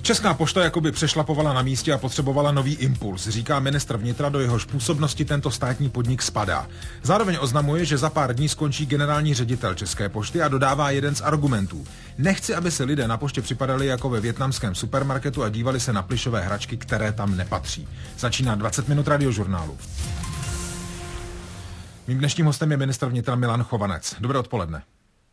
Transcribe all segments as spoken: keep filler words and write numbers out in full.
Česká pošta jakoby přešlapovala na místě a potřebovala nový impuls, říká ministr vnitra, do jehož působnosti tento státní podnik spadá. Zároveň oznamuje, že za pár dní skončí generální ředitel České pošty a dodává jeden z argumentů. Nechci, aby se lidé na poště připadali jako ve vietnamském supermarketu a dívali se na plyšové hračky, které tam nepatří. Začíná dvacet minut radiožurnálu. Mým dnešním hostem je ministr vnitra Milan Chovanec. Dobré odpoledne.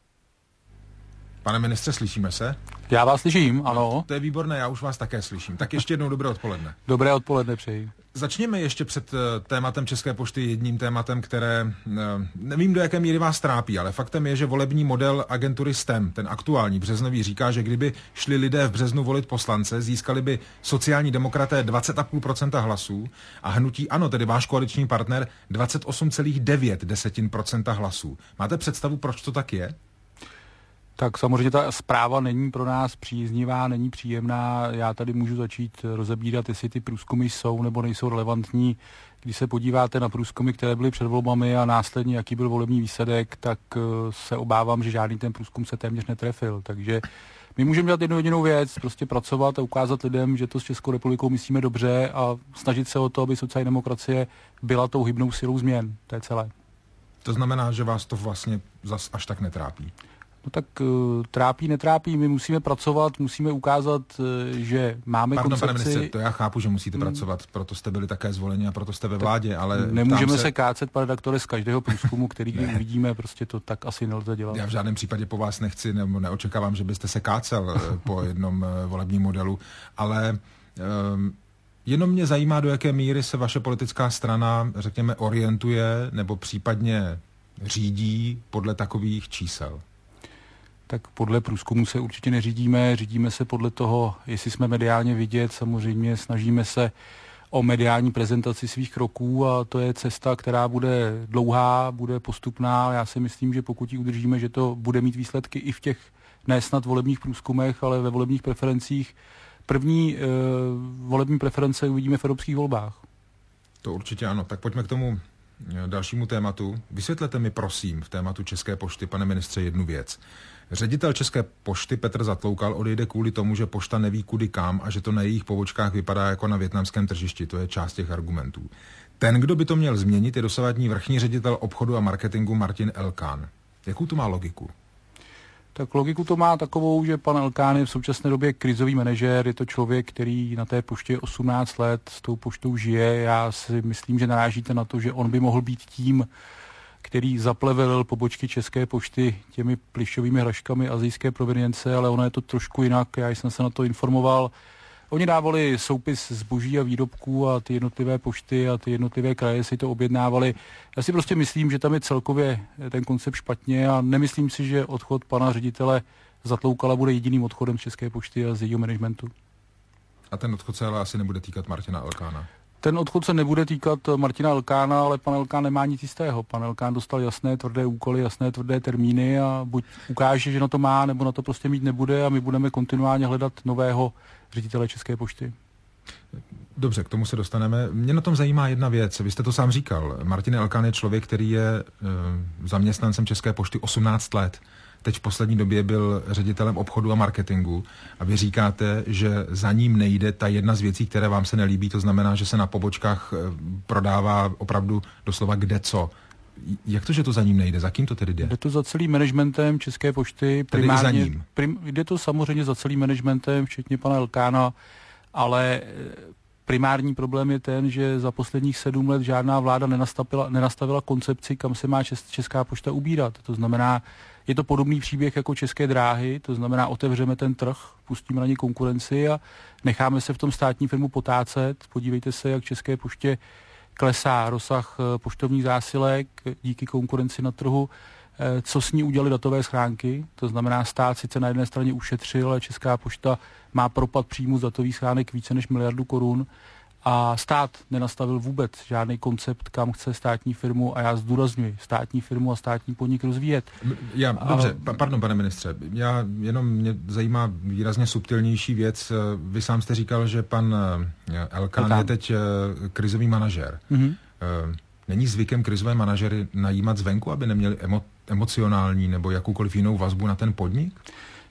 Pane ministře, slyšíme se? Já vás slyším, ano. To je výborné, já už vás také slyším. Tak ještě jednou dobré odpoledne. Dobré odpoledne přeji. Začněme ještě před tématem České pošty jedním tématem, které nevím, do jaké míry vás trápí, ale faktem je, že volební model agentury S T E M, ten aktuální březnový, říká, že kdyby šli lidé v březnu volit poslance, získali by sociální demokraté dvacet celá pět procenta hlasů a hnutí ANO, tedy váš koaliční partner, dvacet osm celá devět procenta hlasů. Máte představu, proč to tak je? Tak samozřejmě ta zpráva není pro nás příznivá, není příjemná. Já tady můžu začít rozebírat, jestli ty průzkumy jsou nebo nejsou relevantní. Když se podíváte na průzkumy, které byly před volbami a následně jaký byl volební výsledek, tak se obávám, že žádný ten průzkum se téměř netrefil. Takže my můžeme dělat jednu jedinou věc, prostě pracovat a ukázat lidem, že to s Českou republikou myslíme dobře a snažit se o to, aby sociální demokracie byla tou hybnou silou změn. To je celé. To znamená, že vás to vlastně zas až tak netrápí? No tak uh, trápí, netrápí, my musíme pracovat, musíme ukázat, uh, že máme Pardon, koncepci. Pane ministře, to já chápu, že musíte pracovat, proto jste byli také zvoleni a proto jste ve vládě, ale... Nemůžeme se... se kácet, pane redaktore, z každého průzkumu, který kdy uvidíme, prostě to tak asi nelze dělat. Já v žádném případě po vás nechci, nebo neočekávám, že byste se kácel po jednom volebním modelu, ale um, jenom mě zajímá, do jaké míry se vaše politická strana, řekněme, orientuje nebo případně řídí podle takových čísel. Tak podle průzkumu se určitě neřídíme, řídíme se podle toho, jestli jsme mediálně vidět, samozřejmě snažíme se o mediální prezentaci svých kroků a to je cesta, která bude dlouhá, bude postupná. Já si myslím, že pokud ji udržíme, že to bude mít výsledky i v těch ne snad volebních průzkumech, ale ve volebních preferencích. První e, volební preference uvidíme v evropských volbách. To určitě ano. Tak pojďme k tomu dalšímu tématu. Vysvětlete mi prosím v tématu České pošty, pane ministře, jednu věc. Ředitel České pošty Petr Zatloukal odejde kvůli tomu, že pošta neví kudy kam a že to na jejich pobočkách vypadá jako na vietnamském tržišti. To je část těch argumentů. Ten, kdo by to měl změnit, je dosavadní vrchní ředitel obchodu a marketingu Martin Elkán. Jakou to má logiku? Tak logiku to má takovou, že pan Elkán je v současné době krizový manažér, je to člověk, který na té poště osmnáct let s tou poštou žije. Já si myslím, že narážíte na to, že on by mohl být tím, který zaplevelil pobočky České pošty těmi plyšovými hračkami asijské provenience, ale ono je to trošku jinak, já jsem se na to informoval. Oni dávali soupis zboží a výrobků a ty jednotlivé pošty a ty jednotlivé kraje si to objednávali. Já si prostě myslím, že tam je celkově ten koncept špatně a nemyslím si, že odchod pana ředitele Zatloukala bude jediným odchodem z České pošty a z jejího managementu. A ten odchod se ale asi nebude týkat Martina Elkána. Ten odchod se nebude týkat Martina Elkána, ale pan Elkán nemá nic jistého. Pan Elkán dostal jasné tvrdé úkoly, jasné tvrdé termíny a buď ukáže, že na to má, nebo na to prostě mít nebude a my budeme kontinuálně hledat nového ředitele České pošty. Dobře, k tomu se dostaneme. Mě na tom zajímá jedna věc. Vy jste to sám říkal. Martin Elkán je člověk, který je e, zaměstnancem České pošty osmnáct let. Teď v poslední době byl ředitelem obchodu a marketingu a vy říkáte, že za ním nejde ta jedna z věcí, které vám se nelíbí, to znamená, že se na pobočkách prodává opravdu doslova kde co. Jak to, že to za ním nejde? Za kým to tedy jde? Jde to za celým managementem České pošty. Primárně, tedy i za ním? Prim, jde to samozřejmě za celým managementem, včetně pana Elkána, ale primární problém je ten, že za posledních sedm let žádná vláda nenastavila, nenastavila koncepci, kam se má Česká pošta ubírat. To znamená, je to podobný příběh jako České dráhy, to znamená, otevřeme ten trh, pustíme na ně konkurenci a necháme se v tom státní firmu potácet. Podívejte se, jak České poště klesá rozsah poštovních zásilek díky konkurenci na trhu. Co s ní udělali datové schránky, to znamená, stát sice na jedné straně ušetřil, ale Česká pošta má propad příjmu z datových schránek více než miliardu korun a stát nenastavil vůbec žádný koncept, kam chce státní firmu a já zdůrazňuji, státní firmu a státní podnik rozvíjet. Já, dobře, a... pardon, pane ministře, já jenom mě zajímá výrazně subtilnější věc. Vy sám jste říkal, že pan Elkán je teď krizový manažer. Mm-hmm. Není zvykem krizové manažery najímat zvenku, aby neměli emo, emocionální nebo jakoukoliv jinou vazbu na ten podnik?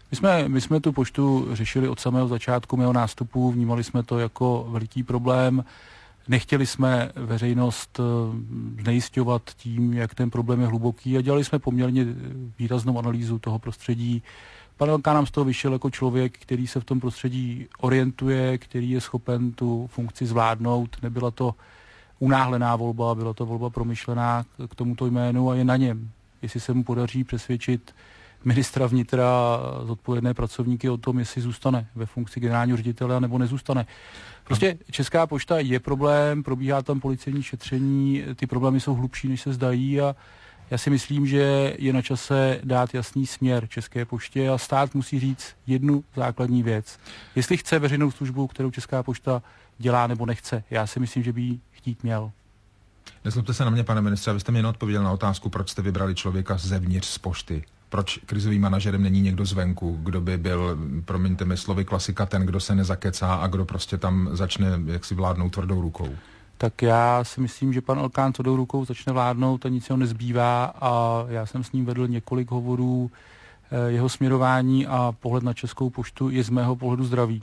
My jsme, my jsme tu poštu řešili od samého začátku mého nástupu, vnímali jsme to jako veliký problém. Nechtěli jsme veřejnost znejisťovat tím, jak ten problém je hluboký, a dělali jsme poměrně výraznou analýzu toho prostředí. Pan Elkán nám z toho vyšel jako člověk, který se v tom prostředí orientuje, který je schopen tu funkci zvládnout. Nebyla to unáhlená volba, byla to volba promyšlená k tomuto jménu a je na něm. Jestli se mu podaří přesvědčit ministra vnitra, zodpovědné pracovníky o tom, jestli zůstane ve funkci generálního ředitele nebo nezůstane. Prostě Česká pošta je problém, probíhá tam policejní šetření, ty problémy jsou hlubší, než se zdají, a já si myslím, že je na čase dát jasný směr České poště a stát musí říct jednu základní věc. Jestli chce veřejnou službu, kterou Česká pošta dělá, nebo nechce. Já si myslím, že by ji chtít měl. Nezlobte se na mě, pane ministře, abyste mi neodpověděl na otázku, proč jste vybrali člověka zevnitř z pošty. Proč krizovým manažerem není někdo zvenku, kdo by byl, promiňte mi slovy klasika, ten, kdo se nezakecá a kdo prostě tam začne jaksi vládnout tvrdou rukou? Tak já si myslím, že pan Elkán tvrdou rukou začne vládnout a nic ho nezbývá, a já jsem s ním vedl několik hovorů. Jeho směrování a pohled na Českou poštu je z mého pohledu zdravý.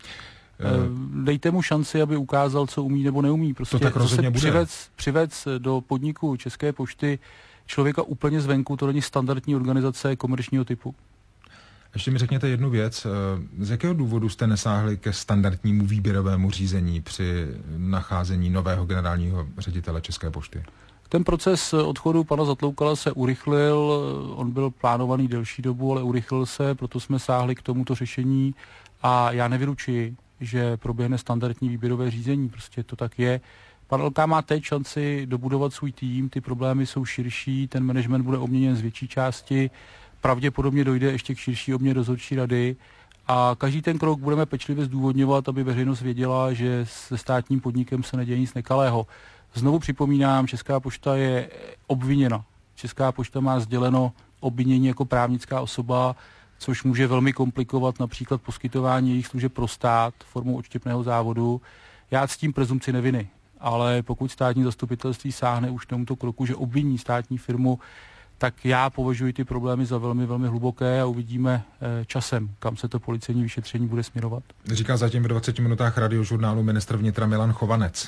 Dejte mu šanci, aby ukázal, co umí nebo neumí. Prostě to tak rozhodně bude. Přivec, přivec do podniku České pošty člověka úplně zvenku, to není standardní organizace komerčního typu. Ještě mi řekněte jednu věc. Z jakého důvodu jste nesáhli ke standardnímu výběrovému řízení při nacházení nového generálního ředitele České pošty? Ten proces odchodu pana Zatloukala se urychlil, on byl plánovaný delší dobu, ale urychlil se, proto jsme sáhli k tomuto řešení a já nevylučuji, že proběhne standardní výběrové řízení, prostě to tak je. Pan Elkán má teď šanci dobudovat svůj tým, ty problémy jsou širší, ten management bude obměněn z větší části, pravděpodobně dojde ještě k širší obměně dozorčí rady a každý ten krok budeme pečlivě zdůvodňovat, aby veřejnost věděla, že se státním podnikem se neděje nic nekalého. Znovu připomínám, Česká pošta je obviněna. Česká pošta má sděleno obvinění jako právnická osoba, což může velmi komplikovat například poskytování jejich služeb pro stát formou odštěpného závodu. Já ctím prezumci neviny, ale pokud státní zastupitelství sáhne už tomuto kroku, že obviní státní firmu, tak já považuji ty problémy za velmi, velmi hluboké a uvidíme eh, časem, kam se to policejní vyšetření bude směrovat. Říká zatím v dvaceti minutách Radiožurnálu ministr vnitra Milan Chovanec.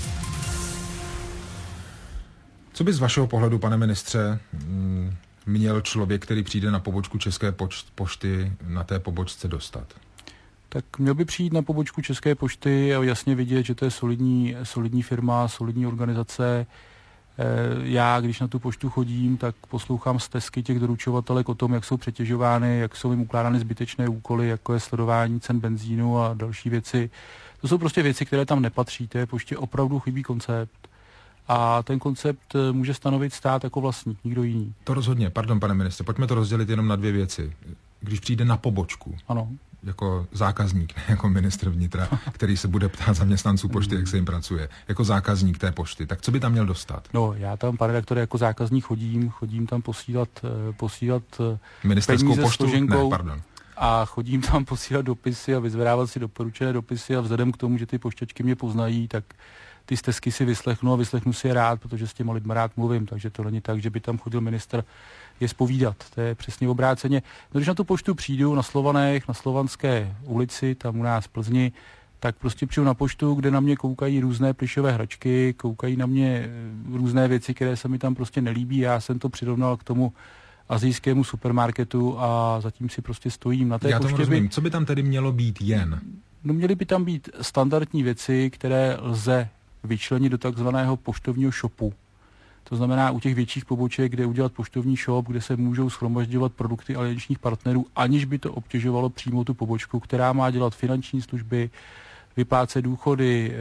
Co by z vašeho pohledu, pane ministře, měl člověk, který přijde na pobočku České pošty, na té pobočce dostat? Tak měl by přijít na pobočku České pošty a jasně vidět, že to je solidní, solidní firma, solidní organizace. Já, když na tu poštu chodím, tak poslouchám stesky těch doručovatelek o tom, jak jsou přetěžovány, jak jsou jim ukládány zbytečné úkoly, jako je sledování cen benzínu a další věci. To jsou prostě věci, které tam nepatří. Té poště opravdu chybí koncept. A ten koncept může stanovit stát jako vlastník, nikdo jiný. To rozhodně, pardon, pane ministře, pojďme to rozdělit jenom na dvě věci. Když přijde na pobočku, ano, jako zákazník, ne jako ministr vnitra, který se bude ptát zaměstnanců pošty, jak se jim pracuje, jako zákazník té pošty, tak co by tam měl dostat? No, já tam, pane redaktore, jako zákazník chodím, chodím tam posílat, posílat ministerskou poštu? Ne, pardon. A chodím tam posílat dopisy a vyzvedávat si doporučené dopisy a vzhledem k tomu, že ty pošťačky mě poznají, tak ty stesky si vyslechnu a vyslechnu si je rád, protože s těma lidma rád mluvím, takže to není tak, že by tam chodil ministr je zpovídat. To je přesně obráceně. No, když na tu poštu přijdu na Slovanech, na Slovanské ulici, tam u nás v Plzni, tak prostě přijdu na poštu, kde na mě koukají různé plyšové hračky, koukají na mě různé věci, které se mi tam prostě nelíbí. Já jsem to přirovnal k tomu asijskému supermarketu a zatím si prostě stojím na té Já poště. Já tomu rozumím. By... Co by tam tedy mělo být jen? No, měly by tam být standardní věci, které lze vyčlenit do takzvaného poštovního shopu. To znamená u těch větších poboček, kde udělat poštovní shop, kde se můžou shromažďovat produkty aliančních partnerů, aniž by to obtěžovalo přímo tu pobočku, která má dělat finanční služby, vyplácet důchody,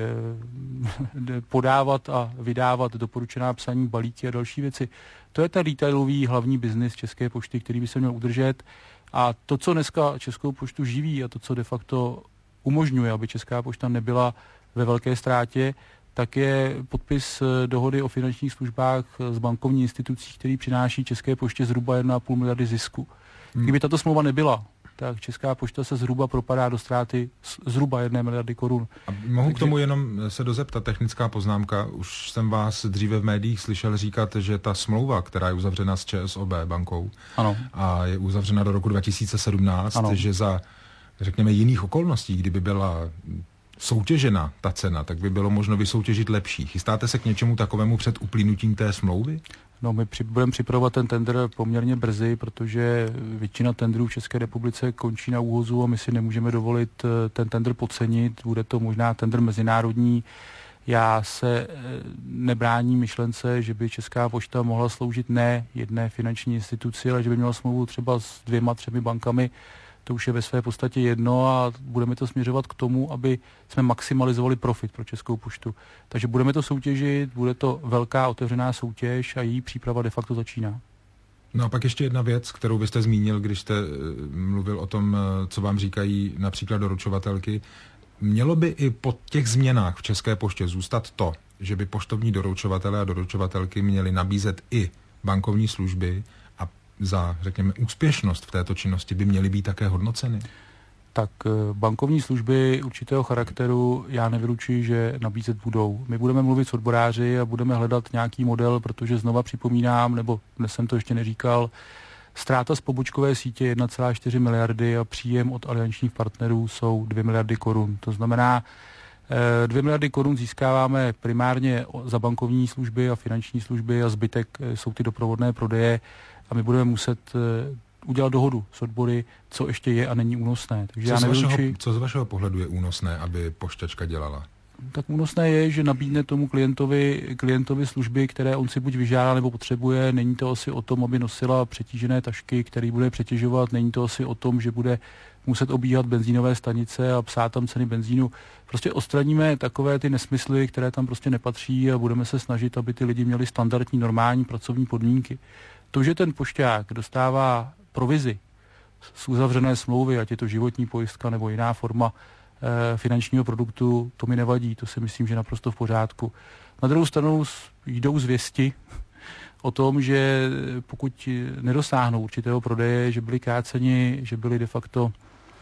podávat a vydávat doporučená psaní, balíky a další věci. To je ten retailový hlavní biznis České pošty, který by se měl udržet. A to, co dneska Českou poštu živí a to, co de facto umožňuje, aby Česká pošta nebyla ve velké ztrátě, tak je podpis dohody o finančních službách s bankovní institucí, který přináší České poště zhruba jedna a půl miliardy zisku. Hmm. Kdyby tato smlouva nebyla, tak Česká pošta se zhruba propadá do ztráty zhruba jedné miliardy korun. A mohu Takže... k tomu jenom se dozeptat, technická poznámka. Už jsem vás dříve v médiích slyšel říkat, že ta smlouva, která je uzavřena s ČSOB bankou, ano. a je uzavřena do roku dva tisíce sedmnáct, ano. že za, řekněme, jiných okolností, kdyby byla soutěžena ta cena, tak by bylo možno vysoutěžit lepší. Chystáte se k něčemu takovému před uplynutím té smlouvy? No, my při, budeme připravovat ten tender poměrně brzy, protože většina tendrů v České republice končí na úhozu a my si nemůžeme dovolit ten tender podcenit. Bude to možná tender mezinárodní. Já se nebráním myšlence, že by Česká pošta mohla sloužit ne jedné finanční instituci, ale že by měla smlouvu třeba s dvěma, třemi bankami. To už je ve své podstatě jedno a budeme to směřovat k tomu, aby jsme maximalizovali profit pro Českou poštu. Takže budeme to soutěžit, bude to velká otevřená soutěž a její příprava de facto začíná. No a pak ještě jedna věc, kterou byste zmínil, když jste mluvil o tom, co vám říkají například doručovatelky. Mělo by i po těch změnách v České poště zůstat to, že by poštovní doručovatelé a doručovatelky měli nabízet i bankovní služby a za, řekněme, úspěšnost v této činnosti by měly být také hodnoceny? Tak bankovní služby určitého charakteru já nevylučuji, že nabízet budou. My budeme mluvit s odboráři a budeme hledat nějaký model, protože znova připomínám, nebo dnes jsem to ještě neříkal, ztráta z pobočkové sítě jedna celá čtyři miliardy a příjem od aliančních partnerů jsou dvě miliardy korun. To znamená, dvě miliardy korun získáváme primárně za bankovní služby a finanční služby a zbytek jsou ty doprovodné prodeje a my budeme muset udělat dohodu s odbory, co ještě je a není únosné. Takže co, já z vašeho, nevylučuji... co z vašeho pohledu je únosné, aby pošťačka dělala? Tak únosné je, že nabídne tomu klientovi, klientovi služby, které on si buď vyžádá nebo potřebuje. Není to asi o tom, aby nosila přetížené tašky, který bude přetěžovat. Není to asi o tom, že bude muset obíhat benzínové stanice a psát tam ceny benzínu. Prostě odstraníme takové ty nesmysly, které tam prostě nepatří a budeme se snažit, aby ty lidi měli standardní, normální pracovní podmínky. To, že ten pošťák dostává provizi z uzavřené smlouvy, ať je to životní pojistka nebo jiná forma finančního produktu, to mi nevadí, to si myslím, že naprosto v pořádku. Na druhou stranu jdou zvěsti o tom, že pokud nedosáhnou určitého prodeje, že byli kráceni, že byli de facto,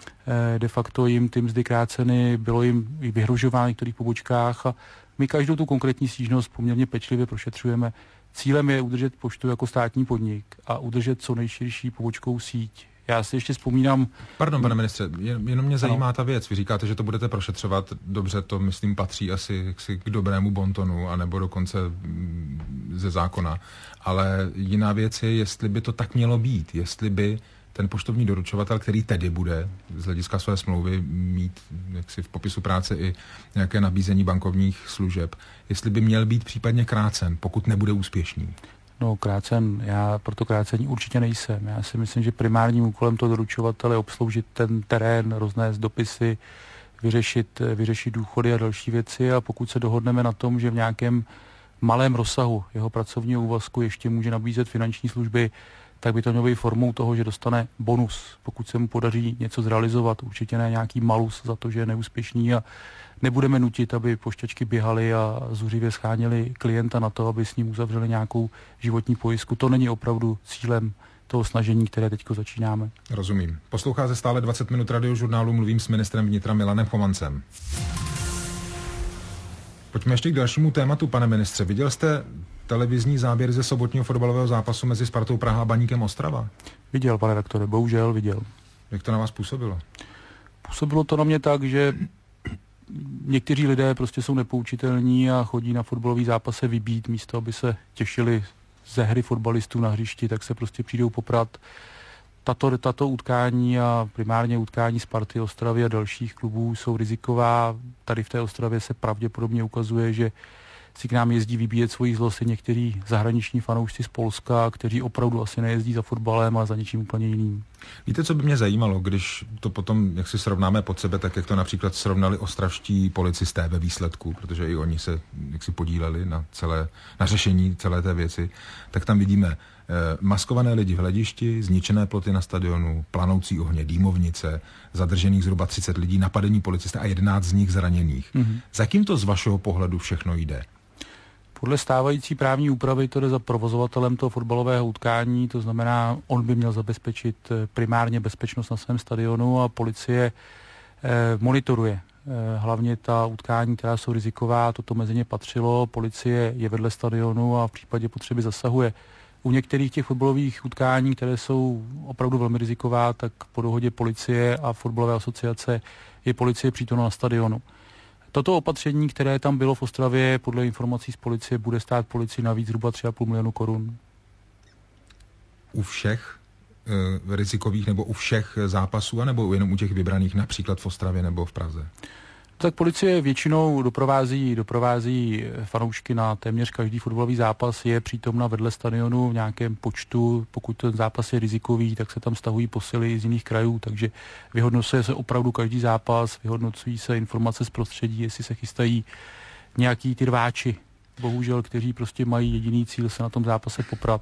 de facto jim ty mzdy kráceny, bylo jim i vyhrožováno v některých pobočkách a my každou tu konkrétní stížnost poměrně pečlivě prošetřujeme. Cílem je udržet poštu jako státní podnik a udržet co nejširší pobočkovou síť. Já si ještě vzpomínám... Pardon, pane ministře, jenom mě zajímá ano. ta věc. Vy říkáte, že to budete prošetřovat. Dobře, to myslím patří asi jaksi k dobrému bontonu, anebo dokonce ze zákona. Ale jiná věc je, jestli by to tak mělo být. Jestli by ten poštovní doručovatel, který tedy bude z hlediska své smlouvy mít jaksi v popisu práce i nějaké nabízení bankovních služeb, jestli by měl být případně krácen, pokud nebude úspěšný. No, krácen, já pro to krácení určitě nejsem. Já si myslím, že primárním úkolem toho doručovatele je obsloužit ten terén, roznést dopisy, vyřešit, vyřešit důchody a další věci a pokud se dohodneme na tom, že v nějakém malém rozsahu jeho pracovního úvazku ještě může nabízet finanční služby, tak by to mělo být formou toho, že dostane bonus, pokud se mu podaří něco zrealizovat, určitě ne nějaký malus za to, že je neúspěšný a nebudeme nutit, aby pošťačky běhaly a zuřivě scháněli klienta na to, aby s ním uzavřeli nějakou životní pojistku. To není opravdu cílem toho snažení, které teďko začínáme. Rozumím. Posloucháte stále dvacet minut Radiožurnálu, mluvím s ministrem vnitra Milanem Chovancem. Pojďme ještě k dalšímu tématu, pane ministře. Viděl jste televizní záběr ze sobotního fotbalového zápasu mezi Spartou Praha a Baníkem Ostrava? Viděl, pane rektore, bohužel viděl. Jak to na vás působilo? Působilo to na mě tak, že někteří lidé prostě jsou nepoučitelní a chodí na fotbalový zápas se vybít, místo aby se těšili ze hry fotbalistů na hřišti, tak se prostě přijdou poprat. Tato, tato utkání a primárně utkání Sparty, Ostravy a dalších klubů jsou riziková. Tady v té Ostravě se pravděpodobně ukazuje, že si k nám jezdí vybíjet svoji zlost někteří zahraniční fanoušci z Polska, kteří opravdu asi nejezdí za fotbalem, ale za něčím úplně jiným. Víte, co by mě zajímalo, když to potom, jak si srovnáme pod sebe, tak jak to například srovnali ostravští policisté ve výsledku, protože i oni se jak si podíleli na, celé, na řešení celé té věci, tak tam vidíme eh, maskované lidi v hledišti, zničené ploty na stadionu, planoucí ohně, dýmovnice, zadržených zhruba třicet lidí, napadení policisté a jedenáct z nich zraněných. Mm-hmm. Za kým to z vašeho pohledu všechno jde? Podle stávající právní úpravy to jde za provozovatelem toho fotbalového utkání, to znamená, on by měl zabezpečit primárně bezpečnost na svém stadionu a policie eh, monitoruje eh, hlavně ta utkání, která jsou riziková, toto mezi ně patřilo, policie je vedle stadionu a v případě potřeby zasahuje. U některých těch fotbalových utkání, které jsou opravdu velmi riziková, tak po dohodě policie a fotbalové asociace je policie přítomna na stadionu. Toto opatření, které tam bylo v Ostravě, podle informací z policie, bude stát policii navíc zhruba tři a půl milionu korun. U všech e, rizikových nebo u všech zápasů, anebo jenom u těch vybraných, například v Ostravě nebo v Praze? Tak policie většinou doprovází, doprovází fanoušky na téměř každý fotbalový zápas, je přítomna vedle stadionu v nějakém počtu, pokud ten zápas je rizikový, tak se tam stahují posily z jiných krajů, takže vyhodnocuje se opravdu každý zápas, vyhodnocují se informace z prostředí, jestli se chystají nějaký ty rváči, bohužel, kteří prostě mají jediný cíl se na tom zápase poprat.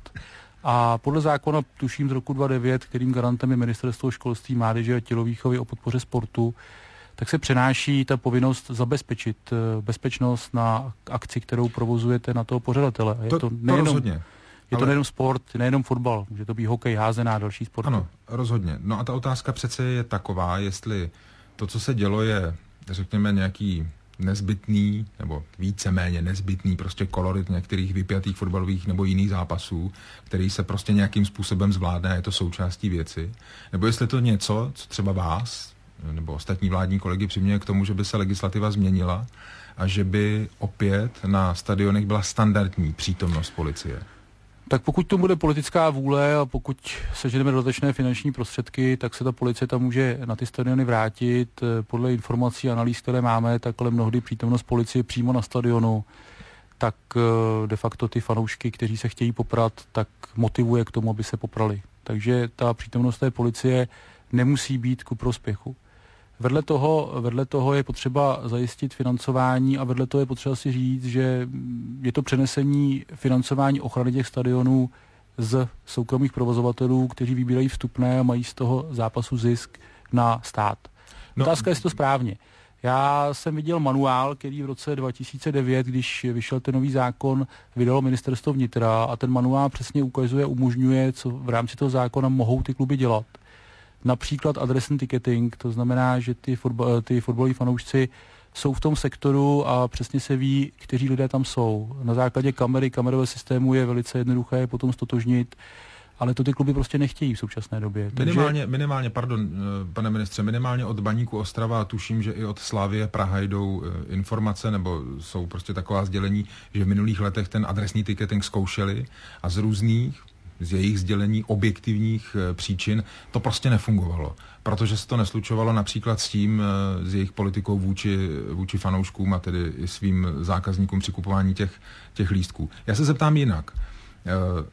A podle zákona, tuším z roku dva tisíce devět, kterým garantem je Ministerstvo školství, mládeže a tělovýchovy o podpoře sportu, tak se přenáší ta povinnost zabezpečit bezpečnost na akci, kterou provozujete na toho pořadatele. Je to, to, nejenom, to rozhodně. Je ale... to nejenom sport, nejenom fotbal, může to být hokej, házená a další sporty. Ano, rozhodně. No a ta otázka přece je taková, jestli to, co se dělo, je, řekněme, nějaký nezbytný, nebo víceméně nezbytný prostě kolorit některých vypjatých fotbalových nebo jiných zápasů, který se prostě nějakým způsobem zvládne a je to součástí věci. Nebo jestli to něco, co třeba vás nebo ostatní vládní kolegy přiměje k tomu, že by se legislativa změnila a že by opět na stadionech byla standardní přítomnost policie. Tak pokud to bude politická vůle a pokud seženeme dodatečné finanční prostředky, tak se ta policie tam může na ty stadiony vrátit. Podle informací a analýz, které máme, tak ale mnohdy přítomnost policie přímo na stadionu, tak de facto ty fanoušky, kteří se chtějí poprat, tak motivuje k tomu, aby se poprali. Takže ta přítomnost té policie nemusí být ku prospěchu. Vedle toho, vedle toho je potřeba zajistit financování a vedle toho je potřeba si říct, že je to přenesení financování ochrany těch stadionů z soukromých provozovatelů, kteří vybírají vstupné a mají z toho zápasu zisk na stát. No. Otázka je, jestli to správně. Já jsem viděl manuál, který v roce dva tisíce devět, když vyšel ten nový zákon, vydalo ministerstvo vnitra a ten manuál přesně ukazuje, umožňuje, co v rámci toho zákona mohou ty kluby dělat. Například adresní ticketing, to znamená, že ty, fotbal, ty fotbaloví fanoušci jsou v tom sektoru a přesně se ví, kteří lidé tam jsou. Na základě kamery, kamerového systému je velice jednoduché potom stotožnit, ale to ty kluby prostě nechtějí v současné době. Minimálně, Takže... minimálně, pardon, pane ministře, minimálně od Baníku Ostrava, tuším, že i od Slavie Praha jdou informace, nebo jsou prostě taková sdělení, že v minulých letech ten adresní ticketing zkoušeli a z různých z jejich sdělení objektivních e, příčin to prostě nefungovalo, protože se to neslučovalo například s tím, e, s jejich politikou vůči, vůči fanouškům a tedy i svým zákazníkům při kupování těch, těch lístků. Já se zeptám jinak. E,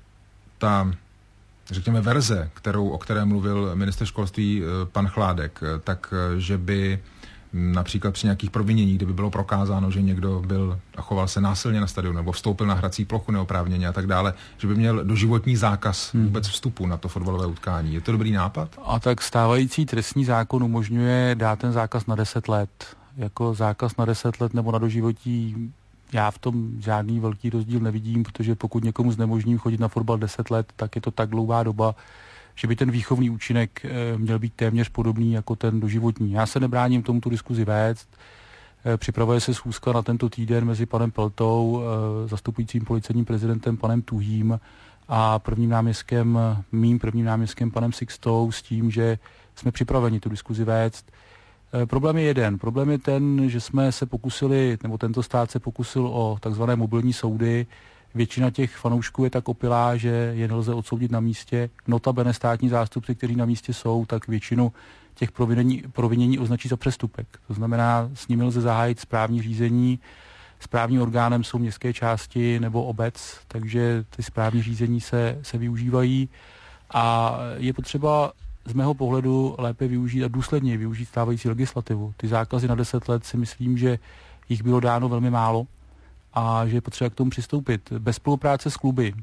ta, řekněme, verze, kterou, o které mluvil ministr školství e, pan Chládek, e, tak e, že by například při nějakých proviněních, kdyby bylo prokázáno, že někdo byl a choval se násilně na stadionu nebo vstoupil na hrací plochu neoprávněně a tak dále, že by měl doživotní zákaz hmm. vůbec vstupu na to fotbalové utkání. Je to dobrý nápad? A tak stávající trestní zákon umožňuje dát ten zákaz na deset let. Jako zákaz na deset let nebo na doživotí já v tom žádný velký rozdíl nevidím, protože pokud někomu znemožním chodit na fotbal deset let, tak je to tak dlouhá doba, že by ten výchovný účinek měl být téměř podobný jako ten doživotní. Já se nebráním tomu tu diskuzi vést. Připravuje se schůzka na tento týden mezi panem Peltou, zastupujícím policejním prezidentem panem Tuhým a prvním náměstkem, mým prvním náměstkem panem Sixtou s tím, že jsme připraveni tu diskuzi vést. Problém je jeden. Problém je ten, že jsme se pokusili, nebo tento stát se pokusil o takzvané mobilní soudy. Většina těch fanoušků je tak opilá, že je nelze odsoudit na místě. Notabene státní zástupci, kteří na místě jsou, tak většinu těch provinění, provinění označí za přestupek. To znamená, s nimi lze zahájit správní řízení. Správním orgánem jsou městské části nebo obec, takže ty správní řízení se, se využívají a je potřeba z mého pohledu lépe využít a důsledně využít stávající legislativu. Ty zákazy na deset let si myslím, že jich bylo dáno velmi málo a že je potřeba k tomu přistoupit. Bez spolupráce s kluby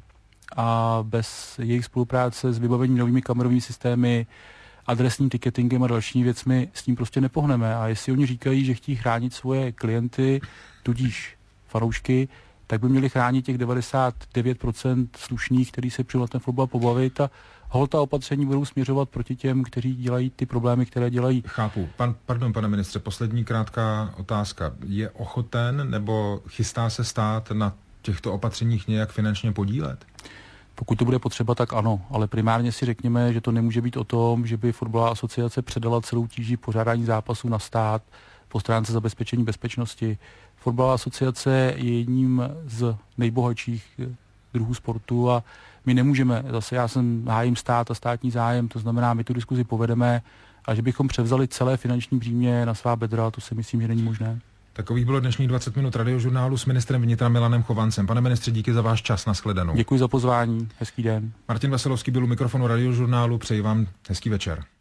a bez jejich spolupráce s vybavením novými kamerovými systémy, adresním ticketingem a dalšími věcmi s tím prostě nepohneme. A jestli oni říkají, že chtějí chránit svoje klienty, tudíž fanoušky, tak by měli chránit těch devadesát devět procent slušných, kteří se přijel na ten fotbal pobavit, a holta opatření budou směřovat proti těm, kteří dělají ty problémy, které dělají. Chápu. Pan, pardon, pane ministře, poslední krátká otázka. Je ochoten nebo chystá se stát na těchto opatřeních nějak finančně podílet? Pokud to bude potřeba, tak ano, ale primárně si řekněme, že to nemůže být o tom, že by fotbalová asociace předala celou tíži pořádání zápasů na stát, postarání se zabezpečení bezpečnosti. Fotbalová asociace je jedním z nejbohatších druhů sportu a my nemůžeme, zase já jsem hájím stát a státní zájem, to znamená, my tu diskuzi povedeme, a že bychom převzali celé finanční břímě na svá bedra, to si myslím, že není možné. Takových bylo dnešních dvacet minut radiožurnálu s ministrem vnitra Milanem Chovancem. Pane ministře, díky za váš čas, nashledanou. Děkuji za pozvání, hezký den. Martin Veselovský byl u mikrofonu radiožurnálu, přeji vám hezký večer.